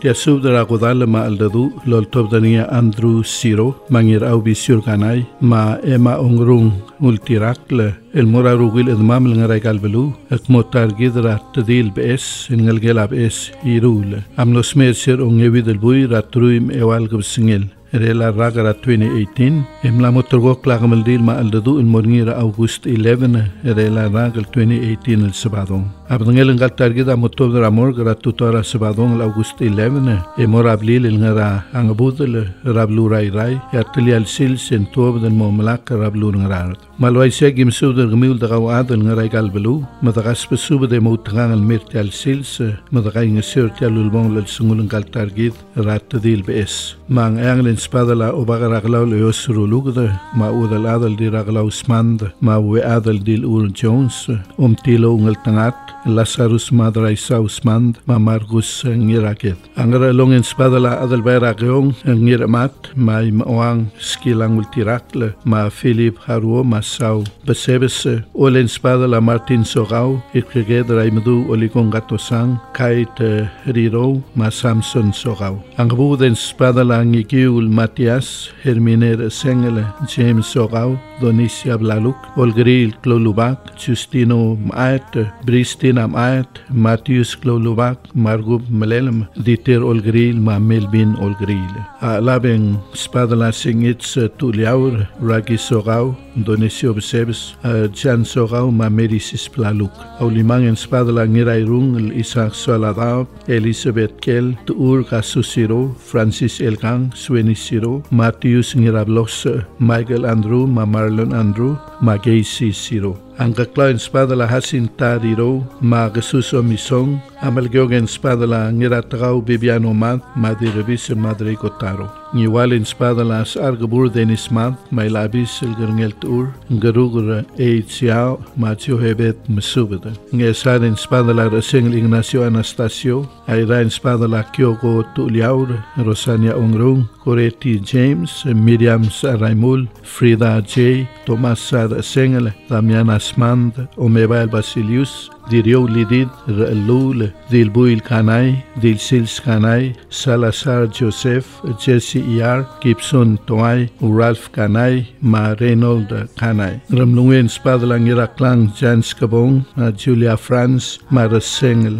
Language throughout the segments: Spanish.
subdara kodal ma aldadu lol tobdania Andrew Siro mangir au bisur kanai ma Emma Ongrung multirakle el morarugil edmam ngarai kalbelu ek motar gidra tadil bes ingal gelab es irul amlos mercer ongevidel bui ratruim ewal gabsingel Rela Ragara 2018 Emla motorgo klagamel dil ma aldadu in morngira August 11 Rela Ragal 2018 el sabadong Abdangel ngal targida motobra morgra tutora sabadong August 11 Emorablil el ngara angabudel rablu rai Yatli al sil sentob den momlak rablu ngarar Malwai segim suder gmil da adel ngarai galbelu madagas besube de motrangal mirti al sils madagai ngesurti alulbong lel sungul ngal targid rat dil bes mang anglin spadala obagaraglaw le osrulugde ma udal adal di raglaw smand ma we adal dil ur Jones tilo ngal tangat Lazarus madrai sausmand ma Margus ngiraket angara longen spadala adal bayragyong ngiramat mai maang skilang ultirakle ma Philip Haruo ma sau besebes olen spadala Martin Sogau ikregedra imdu olikong gatosang kait riro ma Samson Sogau angabuden spadala ngikiul Matias Herminer Sengele James Sogau Donicia Blaluk Olgril Klolubak Justino Maet Bristina Maet Matthews Klolubak Margub Melelem Dieter Olgril ma Melvin Olgril Labeng spadala singits Tuliaur Ragi Sogau Donisio Besebes Jan Sogau ma Merisis Blaluk Aulimangen spadala Ngirairung Isaac Soladao Elizabeth Kel Tuur Kasusiro Francis Elgang Swenisiro Matthews Ngirablos Michael Andrew ma Marlon Andrew ma Gacy Siro Angkakla spadala Jacinta Riro ma Jesus Omisong amalgyogen spadala Ngiratrao Bibiano Mad ma Dirvis Madre Cotaro Niwalin spadala Argabur Denis Mad ma Ilabis El Gerngel Tour Garugur Eitsiao ma Johebet Mesubeda Ngesarin spadala Resengel Ignacio Anastasio Airain spadala Kyoko Tuliaur Rosania Ongrung Coreti James Miriam Raimul Frida J Thomas Sengel Damiana Asmand Omebal Basilius Dirio Lidid Lul Dilbuil Kanai Dilsils Kanai Salazar Joseph Jesse Iar Gibson Toai Ralph Kanai ma Reynold Kanai Ramlungen Spadlang Iraklang Jans Kabong Julia France ma Resengel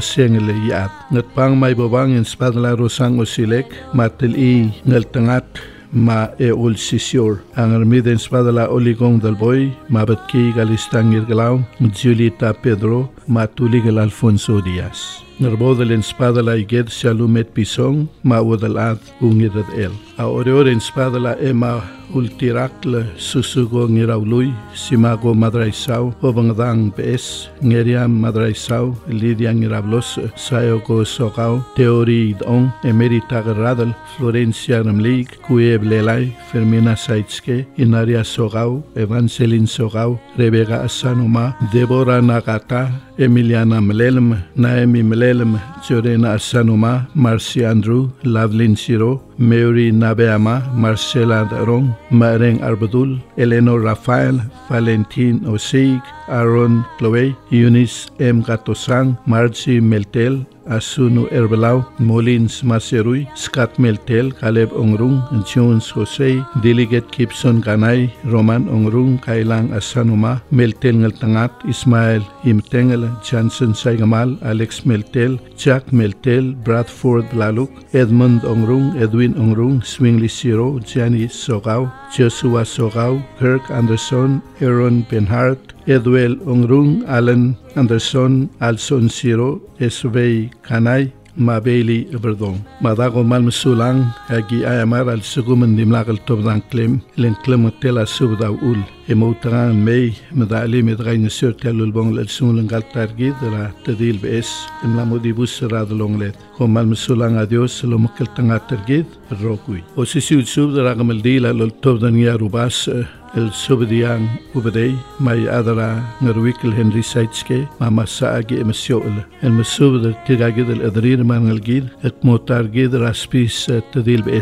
Yat Ngatpang may babang in Spadla Rosang Osilek Matil I Ngaltangat ma ul sisior ang armiden spadala oligong dalboy mabatki galistang irgalaw Julita Pedro matuligal Alfonso Diaz Narbodal en spadala iged shalumet pisong maudalad ungirad el a oreor en spadala ema ultirakle susugo ngiraului simago madraisau obangdang bes ngeriam madraisau Lidia ngirablos sayogo sokau teori dong emerita radal Florencia Ramlig Kueb Lelai Fermina Saitske Inaria Sogau Evangeline Sogau Rebecca Asanuma Deborah Nagata Emiliana Melelem Naomi Melelem Jorena Asanuma Marcy Andrew Lavlin Siro Mary Nabeama Marcela Darong Mareng Arbadul Eleanor Rafael Valentin Oseig Aaron Chloe Eunice M. Gatosang Margie Meltel Asunu Erbelau Molins Maserui Scott Meltel Caleb Ongrung Jones Jose Delegate Gibson Ganay Roman Ongrung Kailang Asanuma Meltel Ngaltangat Ismael Imtengel Johnson Saigamal Alex Meltel Jack Meltel Bradford Laluk Edmund Ongrung Edwin Ongrung Swingley Siro Gianni Sogau Joshua Sogau Kirk Anderson Aaron Benhart Edwell Ongrung Alan Anderson Alson Siro Esvei Kanay Mabeli Berdong Madago Malmsulang Agi Ayamar al Segumen Dimlagal Tobdan Klem Len Klem Tela Subda Ul Emotran May Medali Medrain Surtel Ulbong Lel Sulang Galtargid La Tadil Bes Emlamodibus Radlonglet Kom Malmsulang Adios Lomokel Tangatergid Rokui Osisiul Subda Ragameldila Lol Tobdan Yarubas El Subdiang Ubedei May Adara Ngarwikil Henry Saitske Mama Saagi Emisyoel El Mesubda Tigagid El Adrir Mangalgid Et Motargid Raspis Tadil Bes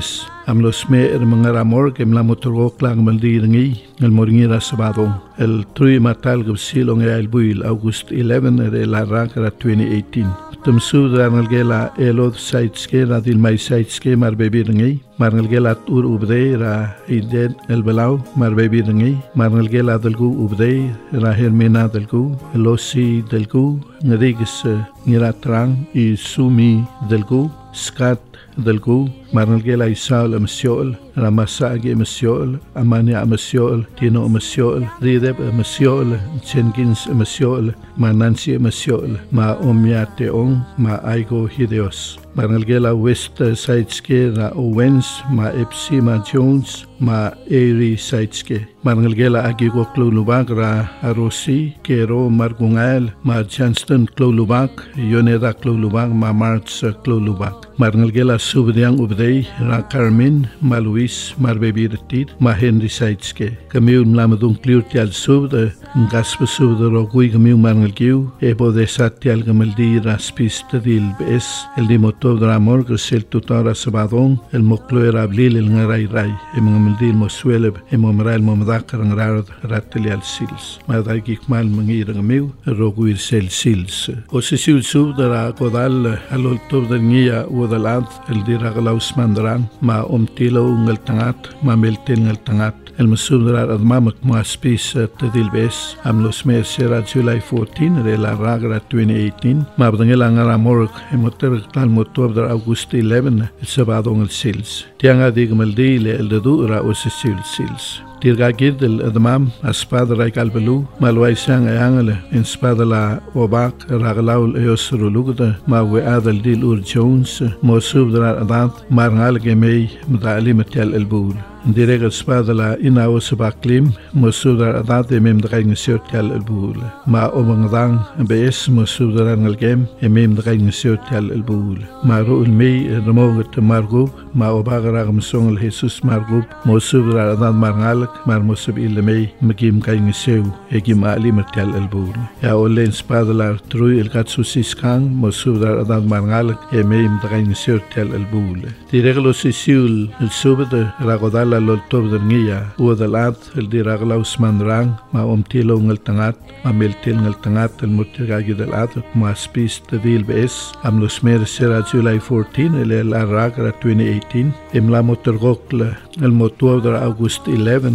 am los smeer mangaramor kem la motorgo klang maldiringi el moringira sabadong el trui matal gabsilong el buil August 11 la rakara 2018 Tumsuda ngalgela elod saitske radil mai saitske mar bebiringi mar ngalgela ur ubde ra ided el belau mar bebiringi mar ngalgela delgu ubde ra hermina delgu losi delgu ngadigis ngiratrang I sumi delgu skat delgu mar ngalgela isaul amsiol ramasagi amsiol amania amsiol tino amsiol rideb amsiol chengins amsiol manansi amsiol ma omiate on ma aigo hideos mar ngalgela west saitske ra owens ma epsi ma jones ma eri saitske mar ngalgela agigo klulubak ra arosi kero margungal ma chanston klulubak yoneda klulubak ma march klulubak mar ngalgela subdiang ubdei ra Carmen ma Luis mar bebirtit ma Henry saitske kamiu mlamadung kliurtial subde ngaspa subde rogui kamiu mar ngalgiu ebo de satial gamaldi raspista dil bes el dimotov dramor gresel tutara sabadong el moklo era blil el ngarai rai gamaldi el mosueleb emomral momdakar ngrarad ratelial sils ma daigik mal mangir kamiu rogui sel sils osisul subde ra kodal alol tov de ngia udalad el diraglaus mandran ma omtilo ngal tangat ma melten ngal tangat el masudra admamak ma spis tadil bes am los mersera July 14 de la ragra 2018 ma bdangela ngara morg emoter tal motor de August 11 el sábado en el sils tianga digmaldi le el dedu ra osesil sils Tirgagid el admam aspada rai kalbelu malwai sang ayangale in spada la obak raglaul eosrulugda ma we adal dil ur Jones mosub dra adat marngal gemei mdali matel elbul direga spada la inaos baklim mosub dra adat mem draing sirtel elbul ma omangdang bes mosub dra ngalgem mem draing sirtel elbul ma ruul mei remogat margub ma obagra gamsong Jesus margub mosub dra adat marngal mar mosub ilmei magim kaing seu egim ali matel elbul ya olen spadlar trui el katsusis kang mosub dra adat marngal mem draing sirtel elbul dirego sisul el subde ragodal la loltob de ngia u de lat el diraglaus mandrang ma omtilo ngal tangat ma meltel ngal tangat el mutigagi de lat ma spis de dil bes am los mer sera July 14 el la ragra 2018 em la motorgokle el motor de August 11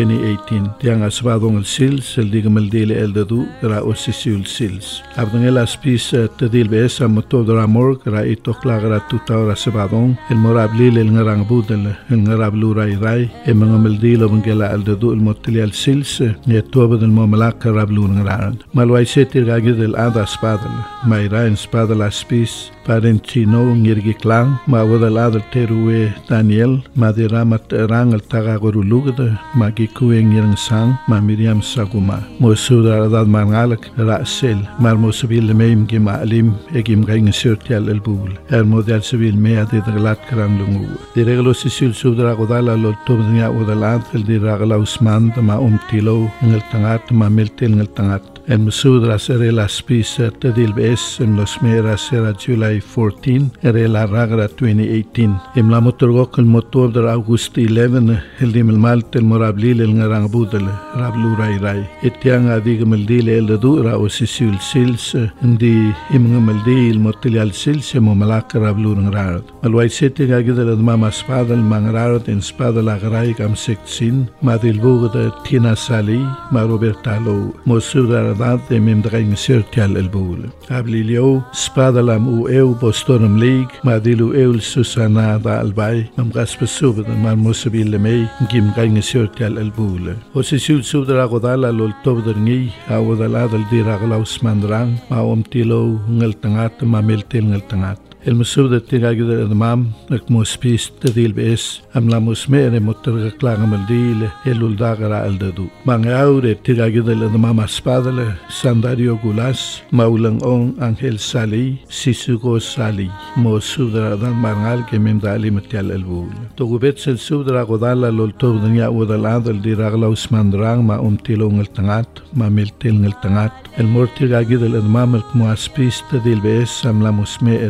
2018 tiang asbadong el sils el digmel dile el dedu ra osisul sils abdangela spis de dil bes am motor de amor ra itoklagra tutara sabadong el morablil el ngarang budel el ngarablura rai emangamaldilo bangela al dedu el motili al sils ne tobad el momalak rablu ngarand malwai setir gagid el ada spadal maira en spadal aspis parentino ngirgi klang ma wadal adal terue Daniel madiramat rang al tagagorulugda magi kueng yang sang ma Miriam saguma mosudar dad mangalak rasel mar mosubil meim gim alim egim gaing sirtial el bul el model civil me ade daglat krang lungu direglo sisul sudra godala lo tobnya udalat el diragla usman ma umtilo ngel tangat ma meltel ngel tangat el musudra sere la spisa tadil bes en los mera sera July 14 ere la ragra 2018 em la motorgok el motor de August 11 el dimel malt el morablil el ngarang budel rablu rai rai etiang adigmel dil el dura o sisul sils ndi imngamel dil motil al sils mo malak rablu ngrad alwai sete gagidel mama spadal mangrad en spadal agrai kam seksin madil bugda tina sali ma robertalo mosudra de mem draing sirtial el bul ablilio spadalam u eu bostonum league madilu eul susana da albay mam gaspesub man musabil mei gim gaing sirtial el bul osisul subdra godala lol tobderngi awadala dal diragla usmandrang ma omtilo ngal tangat ma meltel ngal tangat el musub de tigagi de mam ek mospis de dil bes am la musmere motor klanga maldile el uldagra al dedu mangaure tigagi de mam aspadale sandario gulas maulang on angel sali sisugo sali mosub de dan mangal ke mem dali metial el bul to gubet sel sub de godala lol to dunya udalad el diragla usmandrang ma umtilo ngal tangat ma meltel ngal tangat el mortigagi de mam ek mospis de dil bes am la musmere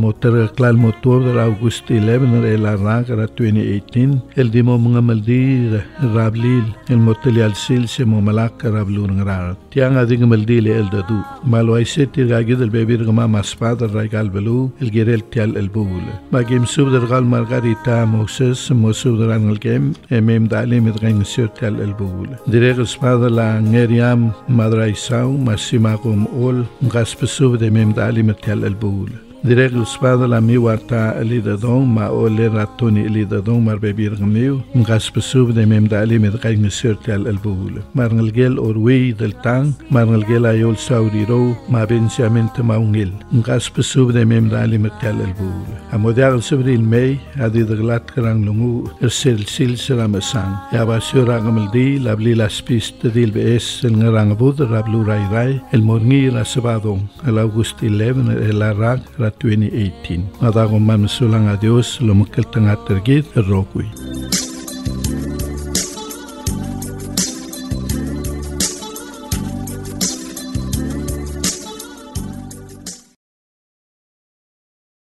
motor klal motor der August 11 el arranca 2018 el dimo mga maldi rablil el motel al sil se mo malak rablur ngrar tiang ading maldi le el dadu malwai setir gagid el bebir gama maspada raigal belu el gerel tial el bul magim sub der gal margarita moses mosub der angal game emem dali mit gain sur tial el bul direct spada la ngeriam madraisau masimakum ol gaspesub de mem dali mit tial el bul direct spada la mi warta ali dadon ma ole ratoni ali dadon mar bebir gamiu gaspesub de mem dali mit gain sur tial el bul marngal gel orwi del tang marngal gel ayol sauriro ma bensiamente maungil gaspesub de mem dali mit tial el bul amodial subril mei adi de glat krang lungu sel sera mesang ya basura gamaldi labli las piste dil bes el ngarang bud rablu rai el morngi la sabado el august 11 el arag 2018 adago man sulang adios lo makel tanga tergit rokui